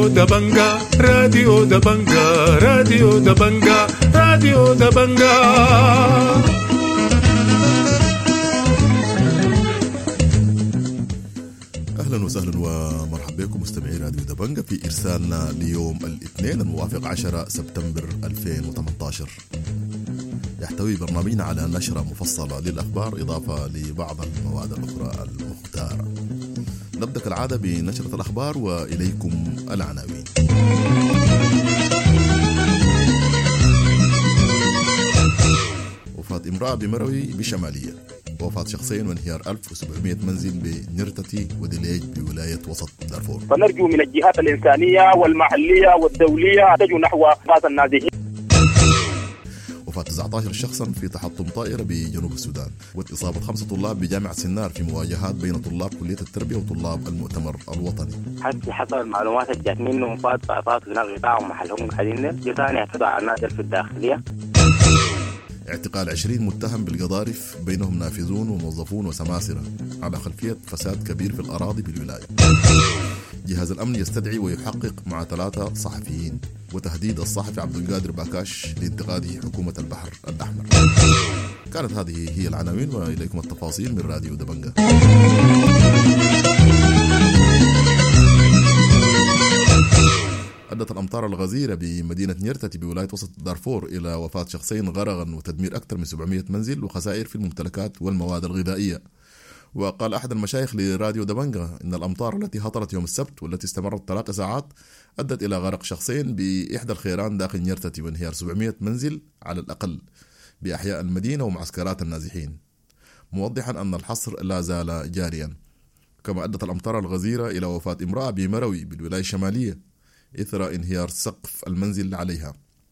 راديو دبنجا راديو دبنجا راديو دبنجا راديو دبنجا. أهلا وسهلا ومرحبا بكم مستمعي راديو دبنجا في إرسالنا ليوم الاثنين الموافق 10 سبتمبر 2018. يحتوي برنامجنا على نشرة مفصلة للأخبار إضافة لبعض المواد الأخرى المختارة. نبدأ كالعادة بنشرة الأخبار وإليكم العناوين. وفاة امرأة بمروي بشمالية، وفاة شخصين وانهيار 1700 منزل بنرتتي ودليج بولاية وسط دارفور. فنرجو من الجهات الإنسانية والمحلية والدولية تجو نحو غاز النازحين. وفاة 19 شخصا في تحطم طائرة بجنوب السودان، وإصابة 5 طلاب بجامعة سنار في مواجهات بين طلاب كلية التربية وطلاب المؤتمر الوطني. حسب المعلومات اللي جات منهم فات هناك قطاع ومحلهم قاعدين جثثان اعتدوا على الناس في الداخلية. اعتقال 20 متهم بالقضارف بينهم نافذون وموظفون وسماسرة على خلفية فساد كبير في الأراضي بالولاية. جهاز الأمن يستدعي ويحقق مع 3 صحفيين، وتهديد الصحفي عبد القادر باكاش لانتقاده حكومة البحر الأحمر. كانت هذه هي العناوين وإليكم التفاصيل من راديو دبنجا. أدت الأمطار الغزيرة بمدينة نيرتتي بولاية وسط دارفور إلى وفاة شخصين غرقا وتدمير أكثر من 700 منزل وخسائر في الممتلكات والمواد الغذائية. وقال أحد المشايخ لراديو دبنجا إن الأمطار التي هطلت يوم السبت والتي استمرت 3 ساعات أدت إلى غرق شخصين بإحدى الخيران داخل نيرتتي وانهيار 700 منزل على الأقل بأحياء المدينة ومعسكرات النازحين، موضحا أن الحصر لا زال جاريا. كما أدت الأمطار الغزيرة إلى وفاة امرأة بمروي بالولاية الشمالية إثر انهيار سقف المنزل عليها.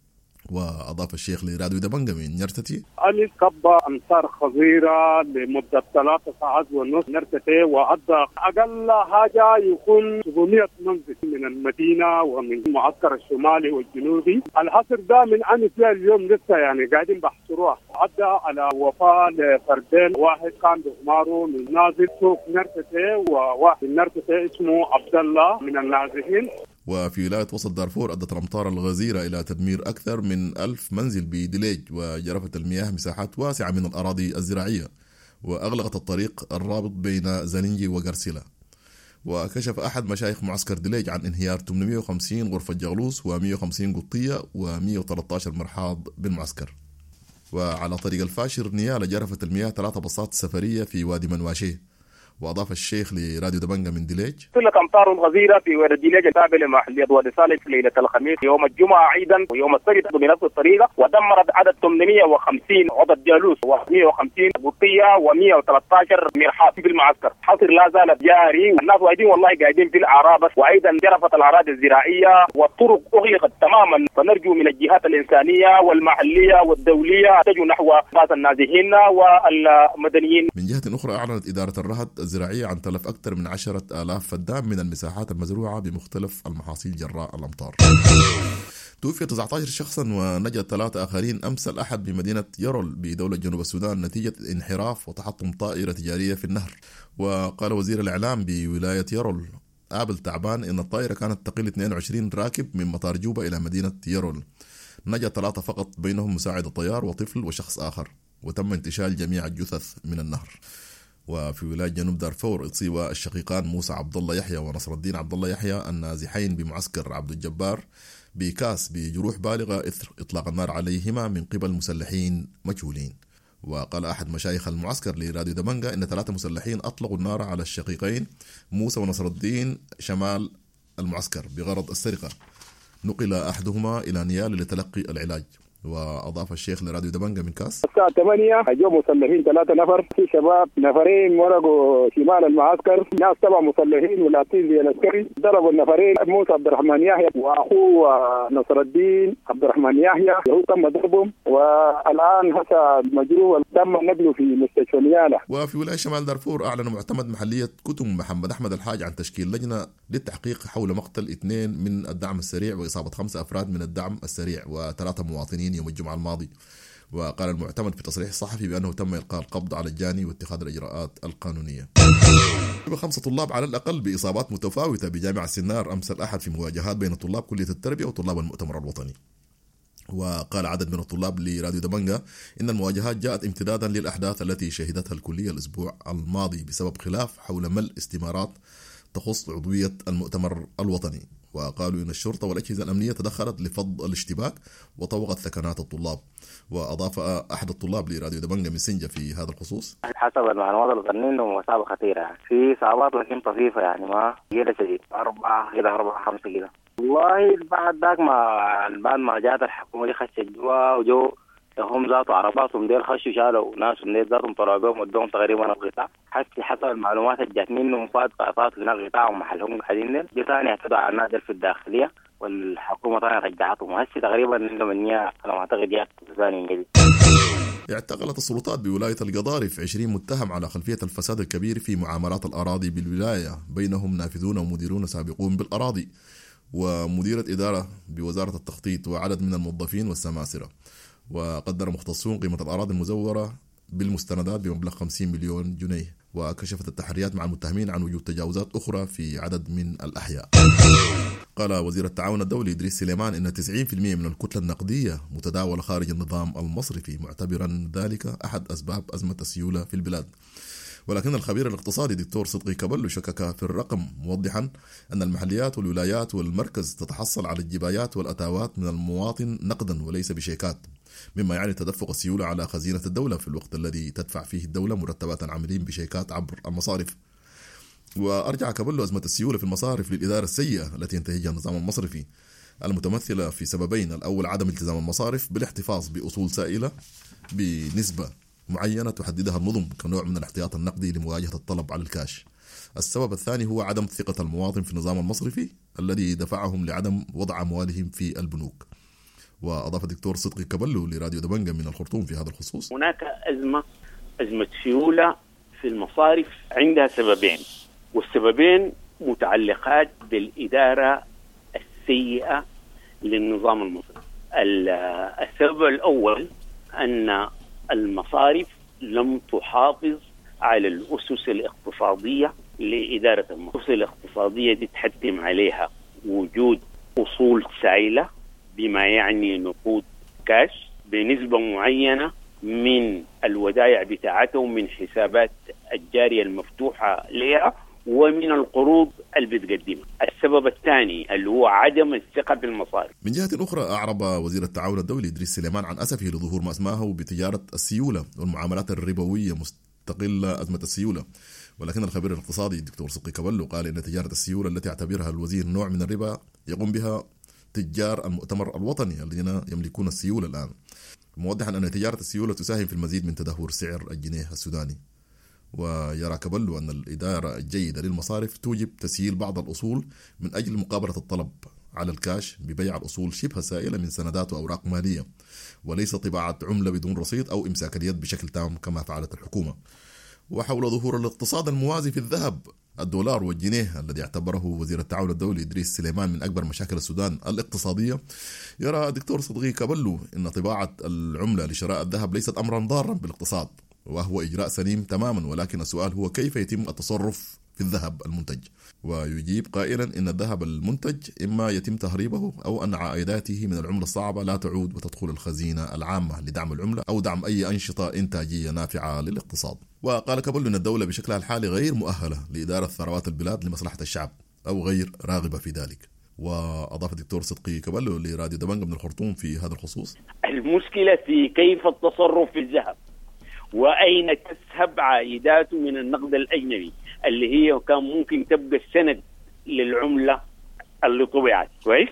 وأضاف الشيخ لراديو دبنجا من نرتتي: صب أمطار خطيرة لمدة 3 ساعات ونصف نرتتي، وأدى أقل حاجة يكون 700 منزل من المدينة ومن المعسكر الشمالي والجنوبي. الحصر ده من أن فيها اليوم لسه يعني قاعدين بحصروها. أدى على وفاة لفردين، واحد كان بغماره من نازل سوق نرتتي، وواحد نرتتي اسمه عبد الله من النازحين. وفي ولاية وسط دارفور أدت الأمطار الغزيرة إلى تدمير أكثر من 1000 منزل بدليج، وجرفت المياه مساحات واسعة من الأراضي الزراعية، وأغلقت الطريق الرابط بين زننجي وقرسلة. وكشف أحد مشايخ معسكر دليج عن انهيار 850 غرفة جغلوس و150 قطية و113 مرحاض بالمعسكر. وعلى طريق الفاشر نيالة جرفت المياه 3 بساط سفرية في وادي منواشيه. وأضاف الشيخ لراديو دبنجا من دليج: تلك أمطار غزيرة في وادي دليج التابع لمحلية وادي صالح ليلة الخميس يوم الجمعة أيضا ويوم السبت بنفس الطريقة، ودمرت عدد 850 عدد جالوس و150 قطية و113 مرحاض في المعسكر. حصر لا زال جاري، والناس وايدين والله قاعدين في الأعراب، وأيضا جرفت الأراضي الزراعية والطرق أغلقت تماما. فنرجو من الجهات الإنسانية والمحلية والدولية تجو نحو غاز النازحين والمدنيين. من جهة أخرى أعلنت إدارة الرهد الزراعية عن تلف أكثر من 10,000 فدان من المساحات المزروعة بمختلف المحاصيل جراء الأمطار. توفي 19 شخصا ونجا 3 آخرين أمس الأحد بمدينة يرول بدولة جنوب السودان نتيجة انحراف وتحطم طائرة تجارية في النهر. وقال وزير الإعلام بولاية يرول آبل تعبان إن الطائرة كانت تقل 22 راكب من مطار جوبا إلى مدينة يرول. نجا 3 فقط، بينهم مساعد الطيار وطفل وشخص آخر، وتم انتشال جميع الجثث من النهر. وفي ولاية جنوب دارفور أصيب الشقيقان موسى عبد الله يحيى ونصر الدين عبد الله يحيى النازحين بمعسكر عبد الجبار بكاس بجروح بالغة إثر إطلاق النار عليهما من قبل مسلحين مجهولين. وقال أحد مشايخ المعسكر لراديو دبنجا إن 3 مسلحين أطلقوا النار على الشقيقين موسى ونصر الدين شمال المعسكر بغرض السرقة. نقل أحدهما إلى نيال لتلقي العلاج. وأضاف الشيخ لراديو دبنجا من كاس: الساعة 8 جو مسلحين 3 نفر، في شباب نفرين ورقوا شمال المعسكر، ناس 7 مسلحين ولاتين زي العسكري، ضربوا النفرين موسى عبد الرحمن يحيى وأخوه نصر الدين عبد الرحمن يحيى، هو تم ضربهم والآن هسه مجروح تم نقله في مستشفى نيالة. وفي ولاية شمال دارفور أعلن معتمد محلية كتم محمد أحمد الحاج عن تشكيل لجنة للتحقيق حول مقتل 2 من الدعم السريع وإصابة 5 أفراد من الدعم السريع و3 مواطنين يوم الجمعة الماضي. وقال المعتمد في تصريح صحفي بأنه تم إلقاء القبض على الجاني واتخاذ الإجراءات القانونية. 5 طلاب على الأقل بإصابات متفاوتة بجامعة سنار أمس الأحد في مواجهات بين طلاب كلية التربية وطلاب المؤتمر الوطني. وقال عدد من الطلاب لراديو دبنجة إن المواجهات جاءت امتدادا للأحداث التي شهدتها الكلية الأسبوع الماضي بسبب خلاف حول ملء استمارات تخص عضوية المؤتمر الوطني. وقالوا إن الشرطة والأجهزة الأمنية تدخلت لفض الاشتباك وطوقت ثكنات الطلاب. وأضاف أحد الطلاب لراديو دبنجة من سنجة في هذا الخصوص: حسب المعلومات اللي ظنينه إصابة خطيرة، في إصابات لكن طفيفة يعني ما كده شديد، 4 5 كده. والله بعد ذاك ما جات الحكومة دي خشت جوا وجو هم ذاتوا عرباتهم ديل خشوا شالوا ناس من ذاتهم طلعوا بهم ودوهم تقريبا القطاع. حسب المعلومات اللي جات منهم فات هنا القطاع ومحلهم قاعدين دي ثاني اعتدوا على الناس في الداخلية والحكومة ثاني رجعتهم وهسه تقريبا عندهم النية على ما أعتقد جات ثاني جديد. اعتقلت السلطات بولاية القضارف 20 متهم على خلفية الفساد الكبير في معاملات الأراضي بالولاية، بينهم نافذون ومديرون سابقون بالأراضي ومديرة إدارة بوزارة التخطيط وعدد من الموظفين والسماسرة. وقدر مختصون قيمة الأراضي المزورة بالمستندات بمبلغ 50 مليون جنيه. وكشفت التحريات مع المتهمين عن وجود تجاوزات أخرى في عدد من الأحياء. قال وزير التعاون الدولي إدريس سليمان إن 90% من الكتلة النقدية متداولة خارج النظام المصرفي، معتبرا ذلك أحد أسباب أزمة السيولة في البلاد. ولكن الخبير الاقتصادي دكتور صدقي كبلو شكك في الرقم، موضحا أن المحليات والولايات والمركز تتحصل على الجبايات والأتاوات من المواطن نقدا وليس بشيكات، مما يعني تدفق السيولة على خزينة الدولة في الوقت الذي تدفع فيه الدولة مرتبات العاملين بشيكات عبر المصارف. وأرجع كبلو أزمة السيولة في المصارف للإدارة السيئة التي ينتهجها النظام المصرفي، المتمثلة في سببين: الأول عدم التزام المصارف بالاحتفاظ بأصول سائلة بنسبة معينة تحددها النظم كنوع من الاحتياط النقدي لمواجهة الطلب على الكاش. السبب الثاني هو عدم ثقة المواطن في النظام المصرفي الذي دفعهم لعدم وضع أموالهم في البنوك. وأضاف الدكتور صدقي كبلو لراديو دبنجة من الخرطوم في هذا الخصوص: هناك أزمة سيولة في المصارف عندها سببين، والسببين متعلقات بالإدارة السيئة للنظام المصرفي. السبب الأول أن المصارف لم تحافظ على الأسس الاقتصادية لإدارة المصارف. الأسس الاقتصادية دي تحتم عليها وجود أصول سائلة بما يعني نقود كاش بنسبة معينة من الودائع بتاعتهم من حسابات الجارية المفتوحة لها ومن القروض اللي بتقدمها. السبب الثاني اللي هو عدم الثقة بالمصارف. من جهة أخرى أعرب وزير التعاون الدولي إدريس سليمان عن أسفه لظهور ما اسماه بتجارة السيولة والمعاملات الربوية مستقلة أزمة السيولة. ولكن الخبير الاقتصادي الدكتور صدقي كبلو قال إن تجارة السيولة التي اعتبرها الوزير نوع من الربا يقوم بها تجار المؤتمر الوطني الذين يملكون السيولة الآن، موضحا أن تجارة السيولة تساهم في المزيد من تدهور سعر الجنيه السوداني. ويرى كبلو أن الإدارة الجيدة للمصارف توجب تسييل بعض الأصول من أجل مقابلة الطلب على الكاش ببيع الأصول شبه سائلة من سندات وأوراق مالية، وليس طباعة عملة بدون رصيد أو إمساك اليد بشكل تام كما فعلت الحكومة. وحول ظهور الاقتصاد الموازي في الذهب، الدولار والجنيه الذي اعتبره وزير التعاون الدولي إدريس سليمان من أكبر مشاكل السودان الاقتصادية، يرى الدكتور صدقي كبلو أن طباعة العملة لشراء الذهب ليست أمرا ضارا بالاقتصاد، وهو إجراء سليم تماما، ولكن السؤال هو كيف يتم التصرف في الذهب المنتج. ويجيب قائلا إن الذهب المنتج إما يتم تهريبه أو أن عائداته من العملة الصعبة لا تعود وتدخل الخزينة العامة لدعم العملة أو دعم أي أنشطة إنتاجية نافعة للاقتصاد. وقال كبلو أن الدولة بشكلها الحالي غير مؤهلة لإدارة ثروات البلاد لمصلحة الشعب أو غير راغبة في ذلك. وأضاف الدكتور صدقي كبلو لراديو دبنجة من الخرطوم في هذا الخصوص: المشكلة في كيف التصرف في الذهب وأين تسحب عائداته من النقد الأجنبي اللي هي كان ممكن تبقى السند للعملة اللي طبعت كويس.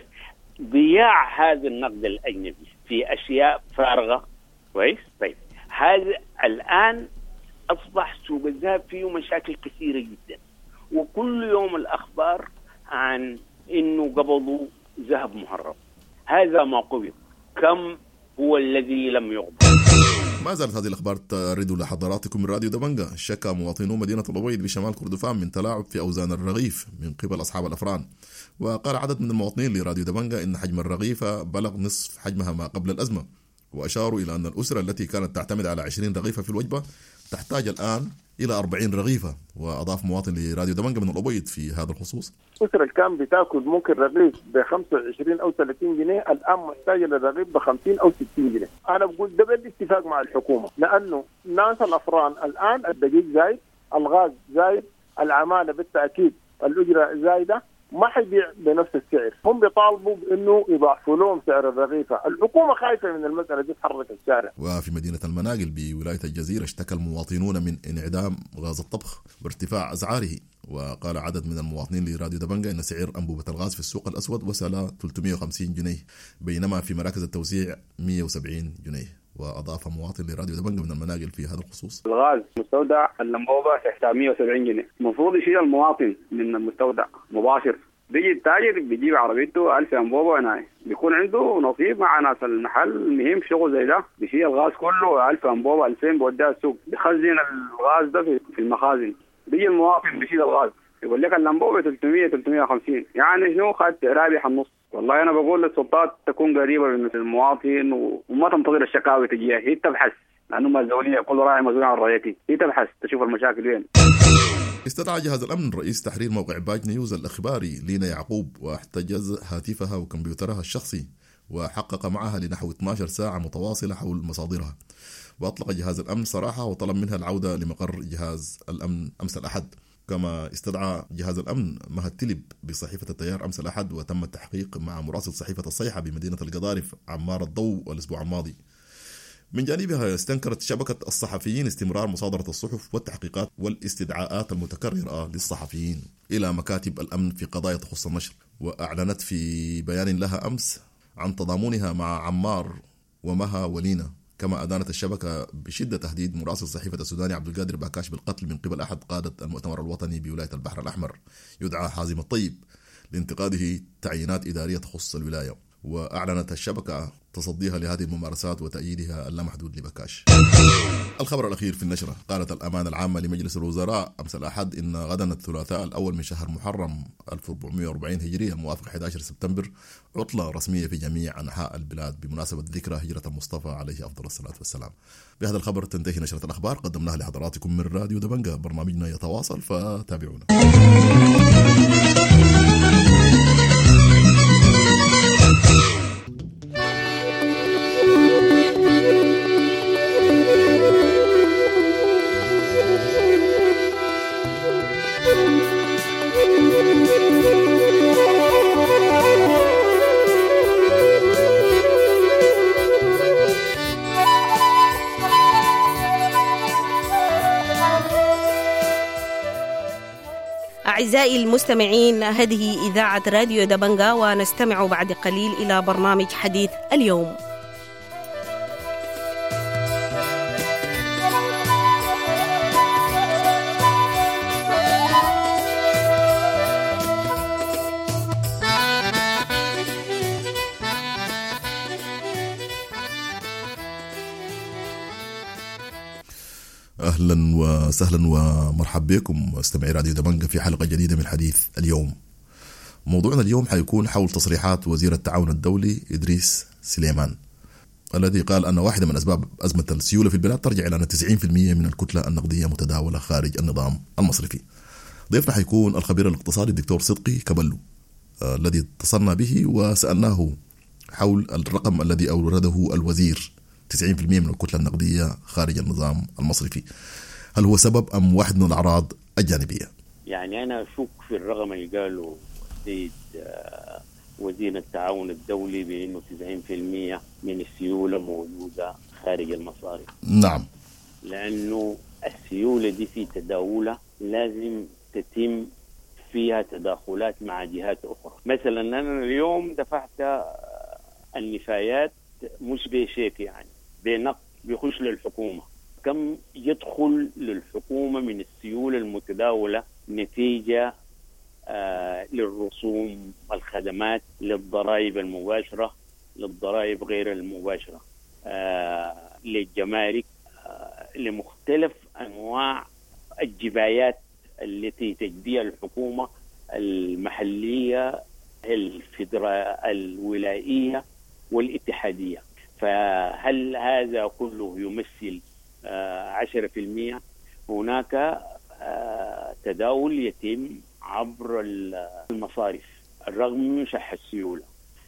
ضياع هذا النقد الأجنبي في أشياء فارغة كويس. طيب هذا الآن أصبح سوق الذهب فيه مشاكل كثيرة جدا، وكل يوم الأخبار عن إنه قبضوا ذهب مهرب. هذا ما قبض، كم هو الذي لم يقبض؟ ما زالت هذه الأخبار ترد لحضراتكم من راديو دبنجة. شكى مواطنو مدينة الأبيض بشمال كردفان من تلاعب في أوزان الرغيف من قبل أصحاب الأفران. وقال عدد من المواطنين لراديو دبنجة إن حجم الرغيفة بلغ نصف حجمها ما قبل الأزمة، وأشاروا إلى أن الأسرة التي كانت تعتمد على 20 رغيفة في الوجبة تحتاج الآن إلى 40 رغيفة. وأضاف مواطن لراديو دبنجة من الأبيض في هذا الخصوص: الأسرة اللي كان بتاكل ممكن رغيف ب 25 أو 30 جنيه الآن محتاجة للرغيف ب 50 أو 60 جنيه. أنا بقول ده بالاتفاق مع الحكومة، لأنه ناس الأفران الآن الدقيق زايد، الغاز زايد، العمالة بالتأكيد الأجرة زايدة، ما حيبيع بنفس السعر. هم بيطالبوا بأنه يضاعفوا لهم سعر الرغيفة. الحكومة خايفة من المسألة دي تحرك الشارع. وفي مدينة المناقل بولاية الجزيرة اشتكى المواطنون من انعدام غاز الطبخ وارتفاع أسعاره. وقال عدد من المواطنين لراديو دبنجة أن سعر أنبوبة الغاز في السوق الأسود وصل 350 جنيه بينما في مراكز التوزيع 170 جنيه. وأضاف مواطن لراديو دبنجة من المناقل في هذا الخصوص: الغاز مستودع الأنبوبة تحت 170 جنيه، المفروض يشيل المواطن من المستودع مباشر. بيجي التاجر بيجيب عربيته 1000 أنبوبة هنا، بيكون عنده نصيب مع ناس المحل مهم شغل زي ده، بيشيل الغاز كله 1000 أنبوبة 2000 بوديها السوق، بيخزن الغاز ده في المخازن. بيجي المواطن بيشيل الغاز يقول لك الأنبوبة 300 350، يعني شنو خد رابح النص. والله أنا بقول للسلطات تكون قريبة من المواطن وما تنتظر الشكاوي تجيها، هي تبحث، لأنه مسؤولية، كل راعي مسؤول عن رعيته، هي تبحث تشوف المشاكل وين. استدعى جهاز الأمن رئيس تحرير موقع باج نيوز الإخباري لينا يعقوب واحتجز هاتفها وكمبيوترها الشخصي وحقق معها لنحو 12 ساعة متواصلة حول مصادرها. وأطلق جهاز الأمن سراحة وطلب منها العودة لمقر جهاز الأمن أمس الأحد. كما استدعى جهاز الأمن مهد تلب بصحيفة التيار أمس الأحد وتم التحقيق مع مراسل صحيفة الصيحة بمدينة القضارف عمار الضوء الأسبوع الماضي. من جانبها استنكرت شبكة الصحفيين استمرار مصادرة الصحف والتحقيقات والاستدعاءات المتكررة للصحفيين إلى مكاتب الأمن في قضايا تخص النشر. وأعلنت في بيان لها أمس عن تضامنها مع عمار ومها ولينا. كما أدانت الشبكة بشدة تهديد مراسل صحيفة السوداني عبد القادر باكاش بالقتل من قبل أحد قادة المؤتمر الوطني بولاية البحر الأحمر يدعى حازم الطيب لانتقاده تعيينات إدارية تخص الولاية. وأعلنت الشبكة تصديها لهذه الممارسات وتأييدها اللامحدود لبكاش. الخبر الأخير في النشرة: قالت الأمانة العامة لمجلس الوزراء أمس الأحد إن غدا الثلاثاء الأول من شهر محرم 1440 هجرية الموافق 11 سبتمبر عطلة رسمية في جميع أنحاء البلاد بمناسبة ذكرى هجرة المصطفى عليه أفضل الصلاة والسلام. بهذا الخبر تنتهي نشرة الأخبار قدمناها لحضراتكم من راديو دبنجة. برنامجنا يتواصل فتابعونا. أعزائي المستمعين، هذه إذاعة راديو دبنجة ونستمع بعد قليل إلى برنامج حديث اليوم. أهلا وسهلا ومرحبا بكم مستمعي راديو دبنجة في حلقة جديدة من حديث اليوم. موضوعنا اليوم حيكون حول تصريحات وزير التعاون الدولي إدريس سليمان الذي قال أن واحدة من أسباب أزمة السيولة في البلاد ترجع إلى أن 90% من الكتلة النقدية متداولة خارج النظام المصرفي. ضيفنا حيكون الخبير الاقتصادي الدكتور صدقي كبلو الذي اتصلنا به وسألناه حول الرقم الذي أورده الوزير 90% من الكتلة النقدية خارج النظام المصرفي. هل هو سبب أم واحد من الأعراض الجانبية؟ يعني أنا أشك في الرقم اللي قاله السيد وزير التعاون الدولي بأنه 90% من السيولة موجودة خارج المصارف. نعم، لأنه السيولة دي في تداولة لازم تتم فيها تداخلات مع جهات أخرى. مثلا أنا اليوم دفعت النفايات مش بشيك، يعني بنقد بيخش للحكومة. كم يدخل للحكومة من السيولة المتداولة نتيجة للرسوم والخدمات، للضرائب المباشرة، للضرائب غير المباشرة، للجمارك، لمختلف أنواع الجبايات التي تجديها الحكومة المحلية الولائية والاتحادية. فهل هذا كله يمثل 10%؟ هناك تداول يتم عبر المصارف الرغم من شح السيولة.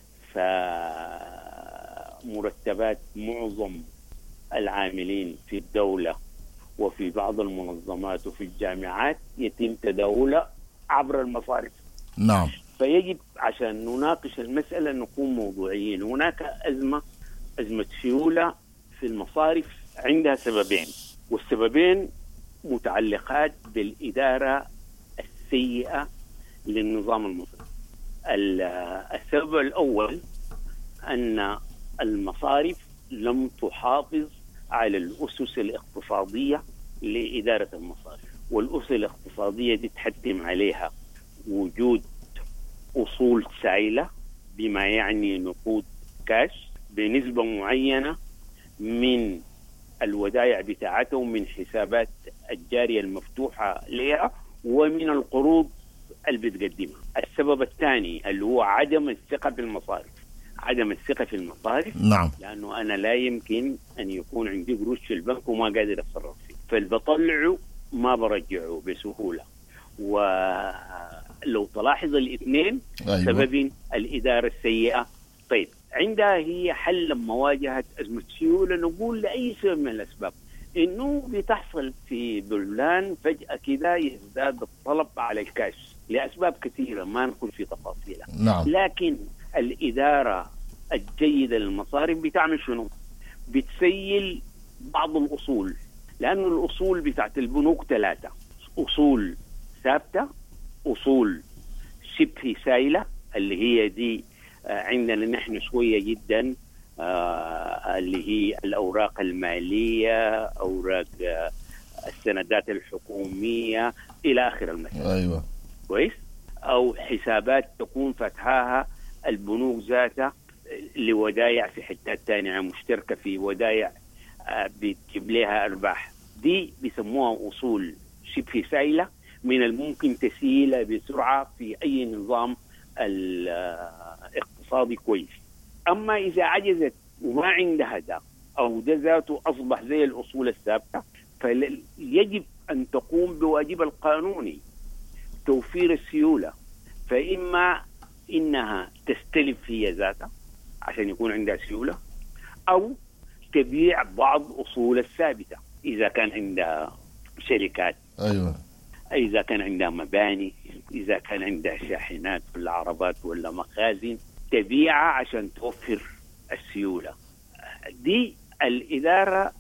فمرتبات معظم العاملين في الدولة وفي بعض المنظمات وفي الجامعات يتم تداولها عبر المصارف. نعم. فيجب عشان نناقش المسألة نكون موضوعيين. هناك أزمة سيولة في المصارف عندها سببين، والسببين متعلقات بالإدارة السيئة للنظام المصري. السبب الأول أن المصارف لم تحافظ على الأسس الاقتصادية لإدارة المصارف، والأسس الاقتصادية دي تحتم عليها وجود أصول سائلة بما يعني نقود كاش بنسبة معينة من الودائع بتاعتهم من حسابات الجارية المفتوحة لها ومن القروض اللي بتقدمها. السبب الثاني اللي هو عدم الثقة في المصارف. عدم الثقة في المصارف. نعم. لأنه أنا لا يمكن أن يكون عندي قروش في البنك وما قادر أتصرف فيه، فالبطلعه ما برجعه بسهولة. ولو تلاحظ الاثنين أيوة. سبب الإدارة السيئة. طيب عندها هي حل لما واجهت أزمة سيولة نقول لأي سبب من الأسباب إنه بتحصل في بلدان فجأة كده يزداد الطلب على الكاش لأسباب كثيرة ما نقول في تفاصيلها. نعم. لكن الإدارة الجيدة للمصارف بتعمل شنو؟ بتسيل بعض الأصول، لأن الأصول بتاعت البنوك 3: أصول ثابتة، أصول شبه سائلة اللي هي دي عندنا نحن شوية جدا اللي هي الأوراق المالية، أوراق السندات الحكومية إلى آخر المسألة. أيوة. كويس؟ أو حسابات تكون فتحها البنوك ذاتها لودائع في حتات تانية مشتركة في ودائع بتجيب لها أرباح. دي بيسموها أصول شبه سائلة من الممكن تسييلها بسرعة في أي نظام الاقتصادي كويس. أما إذا عجزت وما عندها ده أو ده ذاته أصبح زي الأصول الثابتة، فيجب أن تقوم بواجب القانوني توفير السيولة. فإما إنها تستلف هي ذاتها عشان يكون عندها سيولة، أو تبيع بعض أصول الثابتة إذا كان عندها شركات. أيوة. إذا كان عندها مباني، إذا كان عندها شاحنات ولا عربات ولا مخازن تبيعها عشان توفر السيولة. دي الإدارة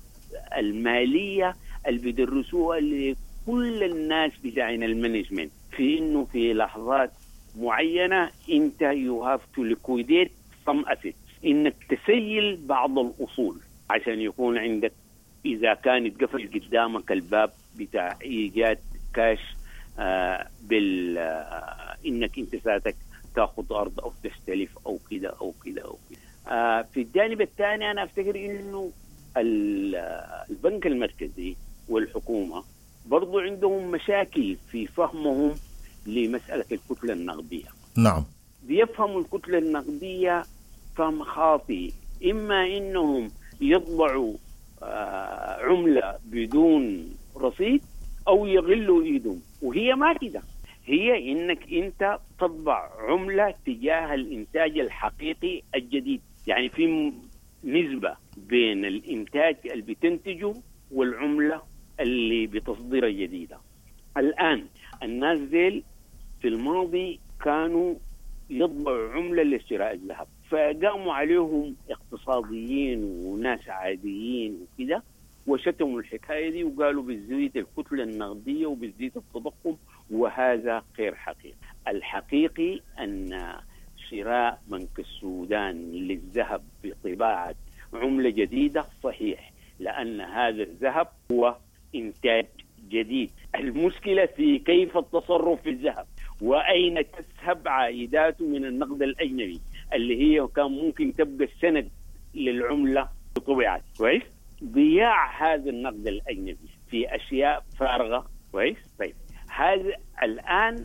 المالية اللي بيدرسوها لكل الناس بتاعين المانجمنت، في إنه في لحظات معينة أنت you have to liquidate some assets، إنك تسيل بعض الأصول عشان يكون عندك إذا كانت قفل قدامك الباب بتاع إيجاد كاش إنك أنت ذاتك تأخذ أرض أو تستلف أو كده أو كده أو كده. في الجانب الثاني أنا أفتكر إنه البنك المركزي والحكومة برضو عندهم مشاكل في فهمهم لمسألة الكتلة النقدية. نعم. بيفهموا الكتلة النقدية فهم خاطئ، إما إنهم يطبعوا عملة بدون رصيد أو يغلوا إيدهم، وهي ما كده. هي إنك أنت تطبع عملة تجاه الإنتاج الحقيقي الجديد، يعني في نسبة بين الإنتاج اللي بتنتجه والعملة اللي بتصدرها جديدة. الآن الناس ديل في الماضي كانوا يطبعوا عملة لشراء الذهب، فقاموا عليهم اقتصاديين وناس عاديين وكده وشتموا الحكاية دي وقالوا بتزيد الكتلة النقدية وبتزيد التضخم، وهذا غير حقيقي. الحقيقي أن شراء بنك السودان للذهب بطباعة عملة جديدة صحيح، لأن هذا الذهب هو إنتاج جديد. المشكلة في كيف التصرف في الذهب وأين تذهب عائداته من النقد الأجنبي اللي هي كان ممكن تبقى السند للعملة بطبيعة. كويس؟ ضياع هذا النقد الأجنبي في أشياء فارغة. كويس؟ طيب هذا الآن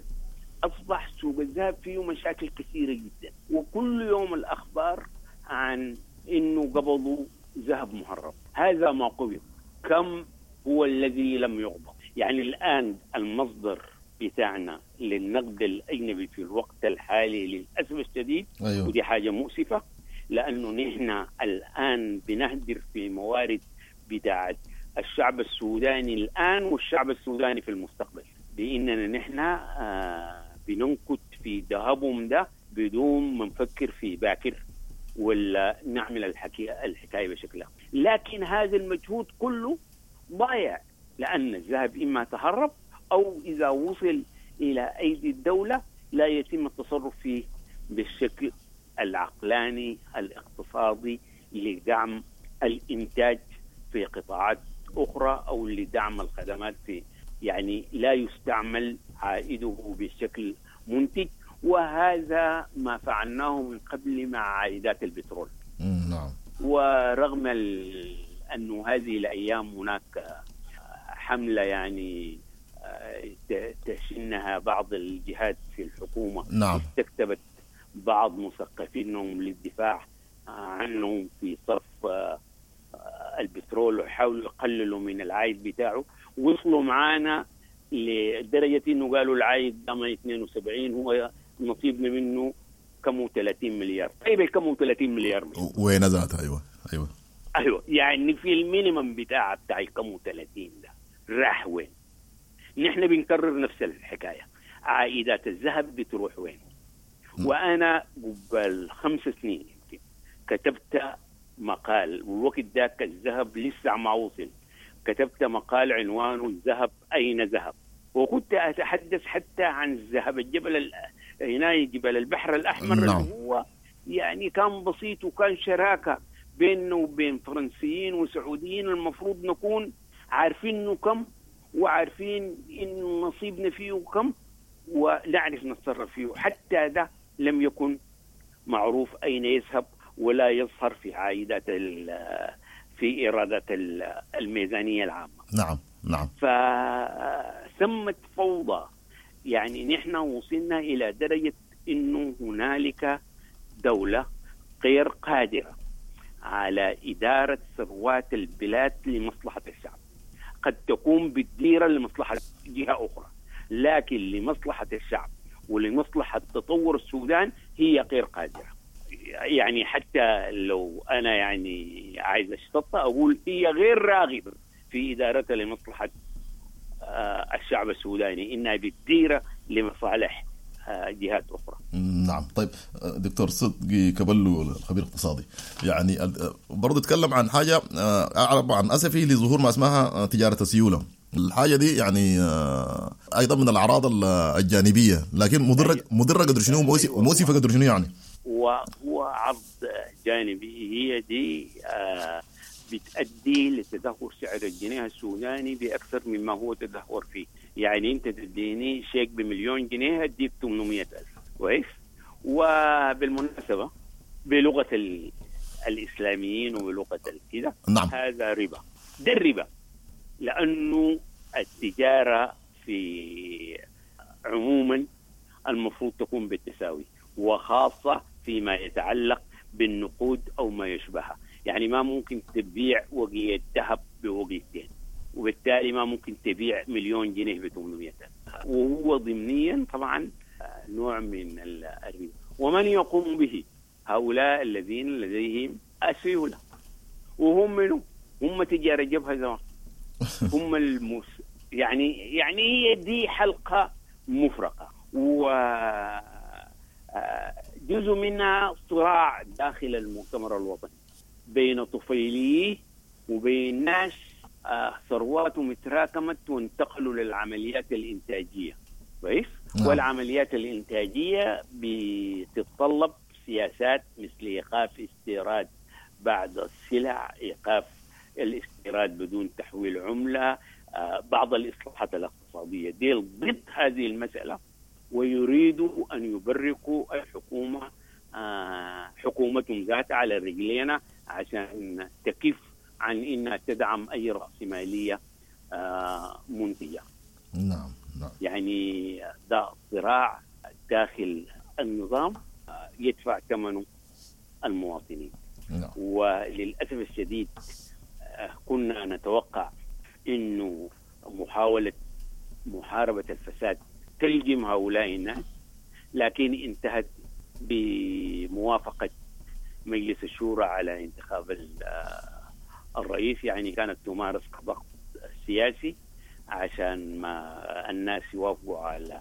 أصبح سوق الذهب فيه مشاكل كثيرة جدا، وكل يوم الأخبار عن إنه قبضوا ذهب مهرب. هذا ما قبض. كم هو الذي لم يقبض؟ يعني الآن المصدر بتاعنا للنقد الأجنبي في الوقت الحالي للأسف الشديد، أيوه. ودي حاجة مؤسفة، لأنه نحن الآن بنهدر في موارد بتاعت الشعب السوداني الآن والشعب السوداني في المستقبل، بأننا نحن بننكت في ذهبهم ده بدون ما نفكر في باكر ولا نعمل الحكاية بشكلها. لكن هذا المجهود كله ضايع، لأن الذهب إما تهرب أو إذا وصل إلى أيدي الدولة لا يتم التصرف فيه بالشكل العقلاني الاقتصادي لدعم الإنتاج في قطاعات أخرى أو لدعم الخدمات في، يعني لا يستعمل عائده بشكل منتج. وهذا ما فعلناه من قبل مع عائدات البترول. نعم. ورغم أنه هذه الأيام هناك حملة يعني تشنها بعض الجهات في الحكومة، نعم. استكتبت بعض مثقفينهم للدفاع عنهم في صف البترول وحاولوا يقللوا من العائد بتاعه. وصلوا معانا لدرجة إنه قالوا العائد ده 72 هو نصيبنا منه كم 30 مليار. طيب كم 30 مليار وين ذاتها؟ أيوة يعني في المينيمم بتاع كم 30 ده راح وين؟ نحن بنكرر نفس الحكاية. عائدات الذهب بتروح وين؟ وأنا قبل 5 سنين يمكن كتبت مقال، والوقت ذاك الذهب لسه ما وصل، كتبت مقال عنوانه الذهب أين ذهب، وكنت أتحدث حتى عن الذهب الجبل هنا جبل البحر الأحمر. نعم. اللي هو يعني كان بسيط وكان شراكة بيننا وبين فرنسيين وسعوديين، المفروض نكون عارفينه كم وعارفين إن نصيبنا فيه كم ونعرف نتصرف فيه. حتى ده لم يكن معروف أين يذهب ولا يظهر في عائدات في إيرادات الميزانية العامة. نعم. فثمت فوضى. يعني نحن وصلنا إلى درجة إنه هنالك دولة غير قادرة على إدارة ثروات البلاد لمصلحة الشعب. قد تكون بالديرة لمصلحة جهة أخرى، لكن لمصلحة الشعب ولمصلحة تطور السودان هي غير قادرة. يعني حتى لو أنا يعني عايز أشتط أقول هي غير راغبة في إدارتها لمصلحة الشعب السوداني، إنها بالديرة لمصالح جهات أخرى. نعم. طيب دكتور صدقي كبلو الخبير الاقتصادي، يعني برضو تكلم عن حاجة أعرف عن أسفي لظهور ما اسمها تجارة السيولة. الحاجة دي يعني أيضا من الأعراض الجانبية، لكن مضرة قدر شنو ومؤسفة قدر شنو يعني؟ وعرض جانبي هي دي بتؤدي لتدهور سعر الجنيه السوداني بأكثر مما هو تدهور فيه. يعني أنت تديني شيك ب1,000,000 جنيه هديك 800,000. كويس. وبالمناسبة بلغة الإسلاميين وبلغة كده، نعم. هذا ربا. ده الربا، لأنه التجارة في عموما المفروض تكون بالتساوي، وخاصة فيما يتعلق بالنقود أو ما يشبهها. يعني ما ممكن تبيع وقية ذهب بوقيتين، وبالتالي ما ممكن تبيع 1,000,000 جنيه ب800,000. وهو ضمنيا طبعا نوع من الربا. ومن يقوم به هؤلاء الذين لديهم السيولة، وهم منهم هم تجار جبهة زمان. هم يعني هي دي حلقة مفرقة، وجزء منها صراع داخل المؤتمر الوطني بين طفيليه وبين ناس ثرواتهم تراكمت وانتقلوا للعمليات الإنتاجية. كويس. والعمليات الإنتاجية بتتطلب سياسات مثل إيقاف استيراد بعض السلع، إيقاف الاستيراد بدون تحويل عملة، بعض الإصلاحات الاقتصادية دي ضد هذه المسألة، ويريدوا أن يبركوا الحكومة حكومتهم ذاتها على رجلينا عشان تكف عن إنها تدعم أي رأسمالية منتجة. نعم. يعني ده صراع داخل النظام يدفع ثمنه المواطنين. وللأسف الشديد كنا نتوقع إنه محاولة محاربة الفساد تلجم هؤلاء الناس، لكن انتهت بموافقة مجلس الشورى على انتخاب الرئيس. يعني كانت تمارس ضغط سياسي عشان ما الناس يوافقوا على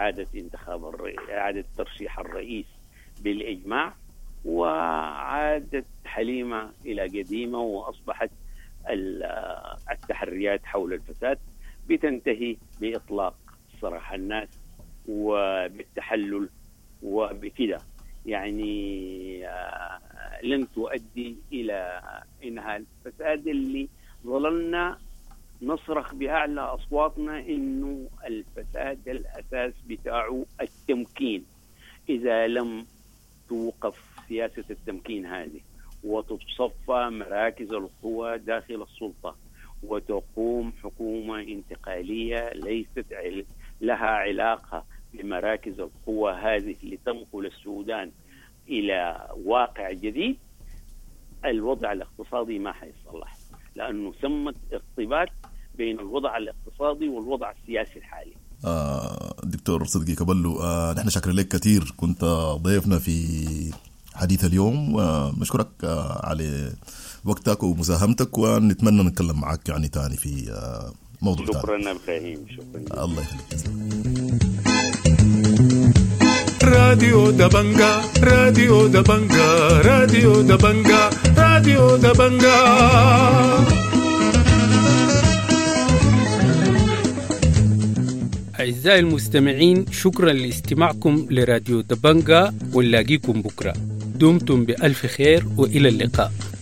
إعادة ترشيح الرئيس بالإجماع، وعادت حليمة إلى قديمة، وأصبحت التحريات حول الفساد بتنتهي بإطلاق سراح الناس وبالتحلل وبكده، يعني لن تؤدي إلى إنهاء الفساد اللي ظللنا نصرخ بأعلى أصواتنا إنه الفساد الأساس بتاعه التمكين. إذا لم توقف سياسة التمكين هذه وتتصفى مراكز القوى داخل السلطة وتقوم حكومة انتقالية ليست لها علاقة بمراكز القوى هذه لتنقل السودان إلى واقع جديد، الوضع الاقتصادي ما حيصلح، لأنه ثمة ارتباط بين الوضع الاقتصادي والوضع السياسي الحالي. دكتور صدقي كبلو، نحن شاكرين لك كثير، كنت ضيفنا في حديث اليوم، ونشكرك على وقتك ومساهمتك، ونتمنى نتكلم معك يعني تاني في موضوع تاني. شكرا إبراهيم، شكرا. الله يخليك. راديو دبنجا، راديو دبنجا، راديو دبنجا، راديو دبنجا. أعزائي المستمعين، شكرا لاستماعكم لراديو دبنجا، ونلاقيكم بكرة. دمتم بألف خير وإلى اللقاء.